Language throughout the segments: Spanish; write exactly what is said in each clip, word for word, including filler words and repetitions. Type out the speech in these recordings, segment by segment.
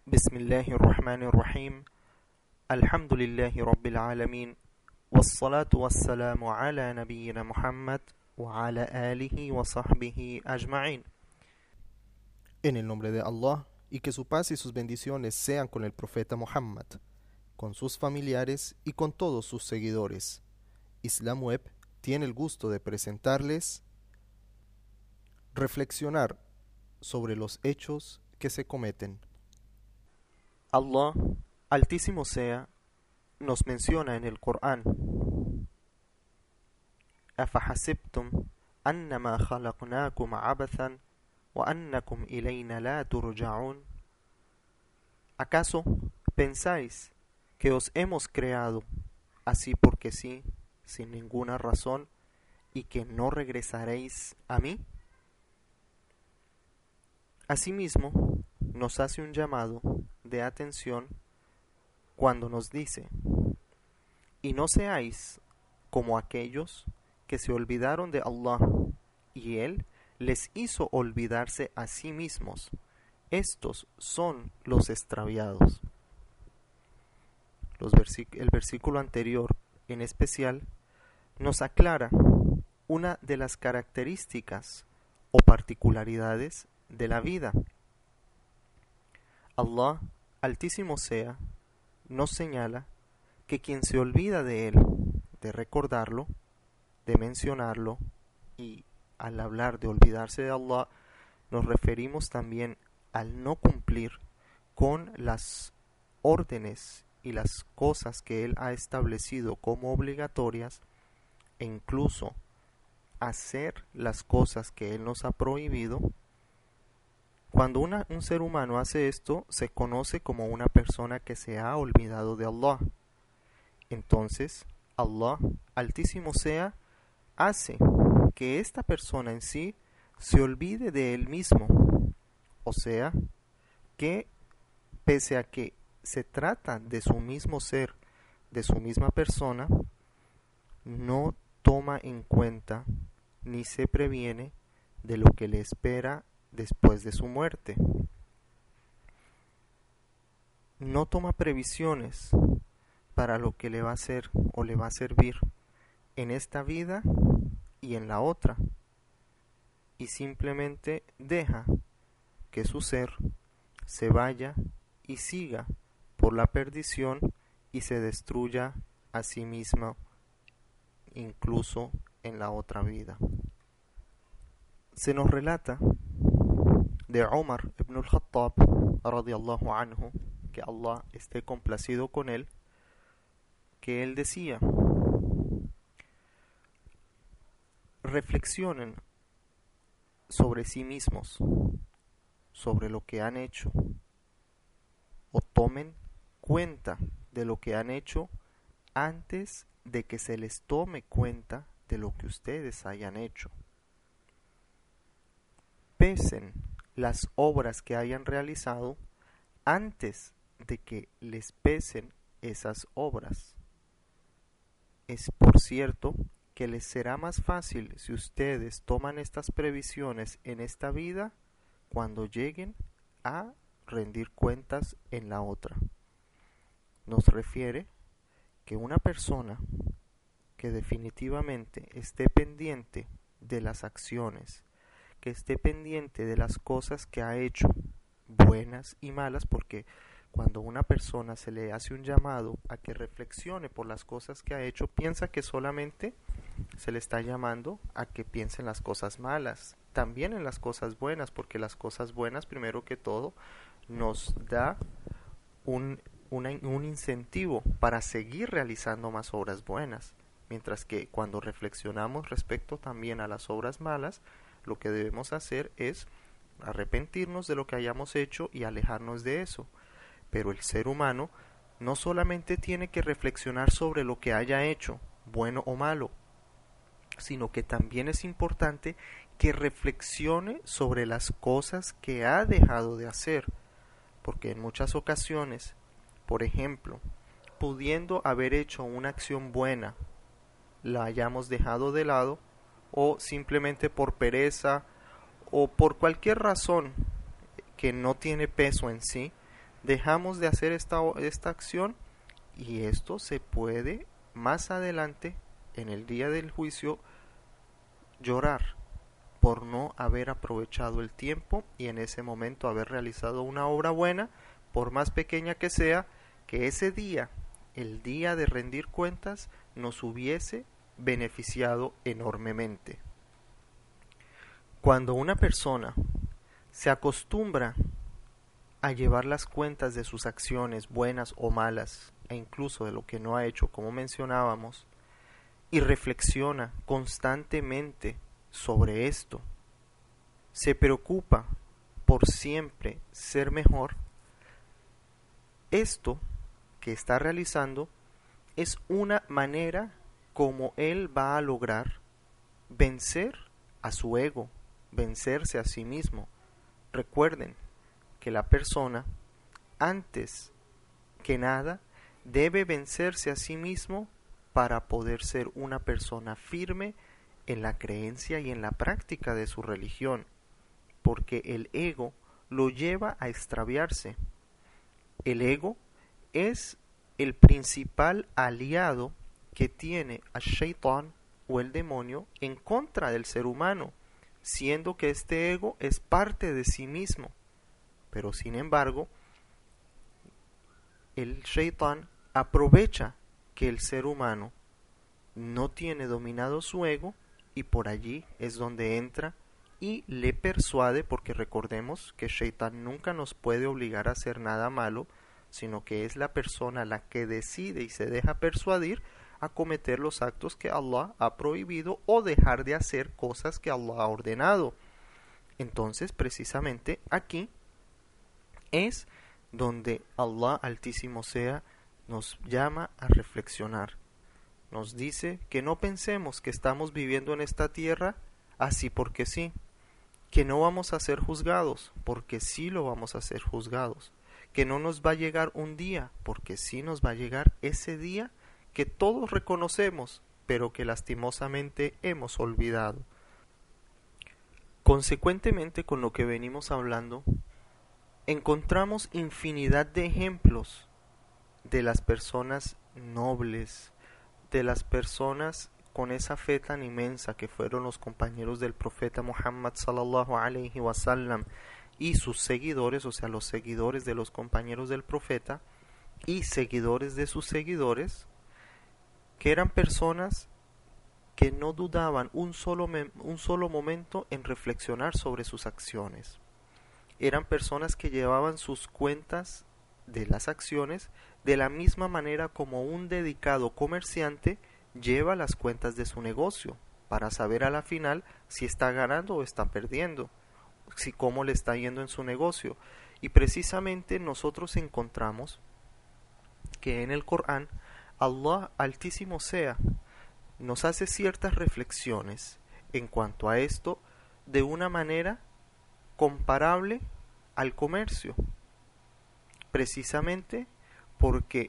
بسم الله الرحمن الرحيم الحمد لله رب العالمين والصلاة والسلام على نبينا محمد وعلى آله وصحبه أجمعين. En el nombre de Allah, y que su paz y sus bendiciones sean con el profeta Muhammad, con sus familiares y con todos sus seguidores. Islam Web tiene el gusto de presentarles reflexionar sobre los hechos que se cometen. Allah, Altísimo sea, nos menciona en el Corán: أفحسبتم أنما خلقناكم عبثا وأنكم إلينا لا ترجعون. ¿Acaso pensáis que os hemos creado así porque sí, sin ninguna razón, y que no regresaréis a mí? Asimismo, nos hace un llamado de atención cuando nos dice: y no seáis como aquellos que se olvidaron de Allah, y Él les hizo olvidarse a sí mismos. Estos son los extraviados. Los versíc- el versículo anterior, en especial, nos aclara una de las características o particularidades de la vida. Allah, Altísimo sea, nos señala que quien se olvida de Él, de recordarlo, de mencionarlo, y al hablar de olvidarse de Allah, nos referimos también al no cumplir con las órdenes y las cosas que Él ha establecido como obligatorias, e incluso hacer las cosas que Él nos ha prohibido. Cuando una, un ser humano hace esto, se conoce como una persona que se ha olvidado de Allah. Entonces, Allah, Altísimo sea, hace que esta persona en sí se olvide de él mismo. O sea, que pese a que se trata de su mismo ser, de su misma persona, no toma en cuenta ni se previene de lo que le espera después de su muerte. No toma previsiones para lo que le va a hacer o le va a servir en esta vida y en la otra, y simplemente deja que su ser se vaya y siga por la perdición y se destruya a sí mismo, incluso en la otra vida. Se nos relata de Umar ibn al-Khattab radiyallahu anhu, que Allah esté complacido con él, que él decía: reflexionen sobre sí mismos, sobre lo que han hecho, o tomen cuenta de lo que han hecho antes de que se les tome cuenta de lo que ustedes hayan hecho. Pesen las obras que hayan realizado antes de que les pesen esas obras. Es por cierto que les será más fácil si ustedes toman estas previsiones en esta vida cuando lleguen a rendir cuentas en la otra. Nos refiere que una persona que definitivamente esté pendiente de las acciones, que esté pendiente de las cosas que ha hecho, buenas y malas, porque cuando una persona se le hace un llamado a que reflexione por las cosas que ha hecho, piensa que solamente se le está llamando a que piense en las cosas malas, también en las cosas buenas, porque las cosas buenas, primero que todo, nos da un, una, un incentivo para seguir realizando más obras buenas, mientras que cuando reflexionamos respecto también a las obras malas, lo que debemos hacer es arrepentirnos de lo que hayamos hecho y alejarnos de eso. Pero el ser humano no solamente tiene que reflexionar sobre lo que haya hecho, bueno o malo, sino que también es importante que reflexione sobre las cosas que ha dejado de hacer, porque en muchas ocasiones, por ejemplo, pudiendo haber hecho una acción buena, la hayamos dejado de lado, o simplemente por pereza o por cualquier razón que no tiene peso en sí, dejamos de hacer esta, esta acción y esto se puede más adelante en el día del juicio llorar por no haber aprovechado el tiempo y en ese momento haber realizado una obra buena, por más pequeña que sea, que ese día, el día de rendir cuentas, nos hubiese beneficiado enormemente. Cuando una persona se acostumbra a llevar las cuentas de sus acciones, buenas o malas, e incluso de lo que no ha hecho, como mencionábamos, y reflexiona constantemente sobre esto, se preocupa por siempre ser mejor, esto que está realizando es una manera como él va a lograr vencer a su ego, vencerse a sí mismo. Recuerden que la persona, antes que nada, debe vencerse a sí mismo para poder ser una persona firme en la creencia y en la práctica de su religión, porque el ego lo lleva a extraviarse. El ego es el principal aliado que tiene a Shaitán o el demonio en contra del ser humano, siendo que este ego es parte de sí mismo. Pero sin embargo, el Shaitán aprovecha que el ser humano no tiene dominado su ego y por allí es donde entra y le persuade, porque recordemos que Shaitán nunca nos puede obligar a hacer nada malo, sino que es la persona la que decide y se deja persuadir a cometer los actos que Allah ha prohibido o dejar de hacer cosas que Allah ha ordenado. Entonces, precisamente aquí es donde Allah Altísimo sea nos llama a reflexionar. Nos dice que no pensemos que estamos viviendo en esta tierra así porque sí, que no vamos a ser juzgados porque sí lo vamos a ser juzgados, que no nos va a llegar un día porque sí nos va a llegar ese día que todos reconocemos, pero que lastimosamente hemos olvidado. Consecuentemente, con lo que venimos hablando, encontramos infinidad de ejemplos de las personas nobles, de las personas con esa fe tan inmensa que fueron los compañeros del profeta Muhammad sallallahu alayhi wa sallam y sus seguidores, o sea, los seguidores de los compañeros del profeta y seguidores de sus seguidores, que eran personas que no dudaban un solo, un solo momento en reflexionar sobre sus acciones. Eran personas que llevaban sus cuentas de las acciones de la misma manera como un dedicado comerciante lleva las cuentas de su negocio para saber a la final si está ganando o está perdiendo, si cómo le está yendo en su negocio. Y precisamente nosotros encontramos que en el Corán Allah Altísimo sea nos hace ciertas reflexiones en cuanto a esto de una manera comparable al comercio, precisamente porque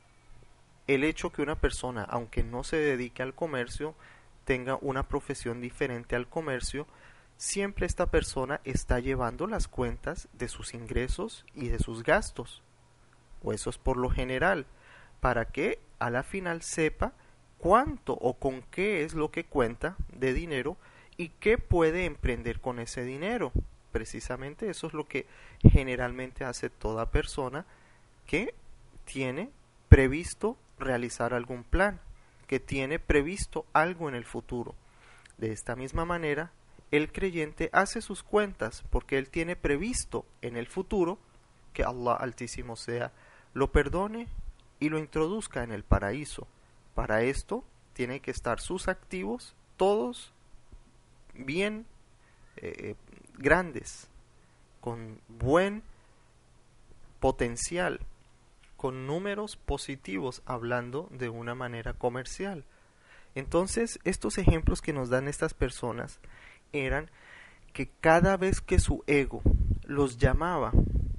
el hecho que una persona, aunque no se dedique al comercio, tenga una profesión diferente al comercio, siempre esta persona está llevando las cuentas de sus ingresos y de sus gastos, o eso es por lo general, para que a la final sepa cuánto o con qué es lo que cuenta de dinero y qué puede emprender con ese dinero. Precisamente eso es lo que generalmente hace toda persona que tiene previsto realizar algún plan, que tiene previsto algo en el futuro. De esta misma manera, el creyente hace sus cuentas porque él tiene previsto en el futuro que Allah Altísimo sea lo perdone y lo introduzca en el paraíso. Para esto tienen que estar sus activos todos bien eh, grandes, con buen potencial, con números positivos, hablando de una manera comercial. Entonces, estos ejemplos que nos dan estas personas eran que cada vez que su ego los llamaba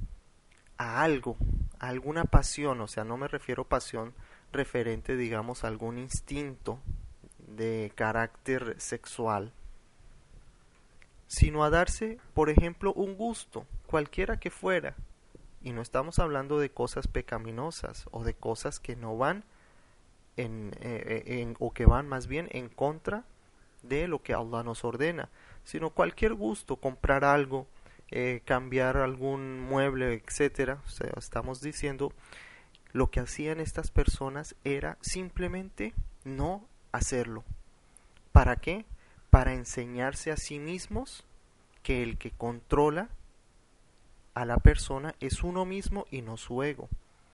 a algo, a alguna pasión, o sea, no me refiero a pasión referente, digamos, a algún instinto de carácter sexual, sino a darse, por ejemplo, un gusto, cualquiera que fuera, Y no estamos hablando de cosas pecaminosas o de cosas que no van en, eh, en, o que van más bien en contra de lo que Allah nos ordena, sino cualquier gusto, comprar algo, eh, cambiar algún mueble, etcétera. O sea, estamos diciendo, lo que hacían estas personas era simplemente no hacerlo. ¿Para qué? Para enseñarse a sí mismos que el que controla a la persona es uno mismo y no su ego.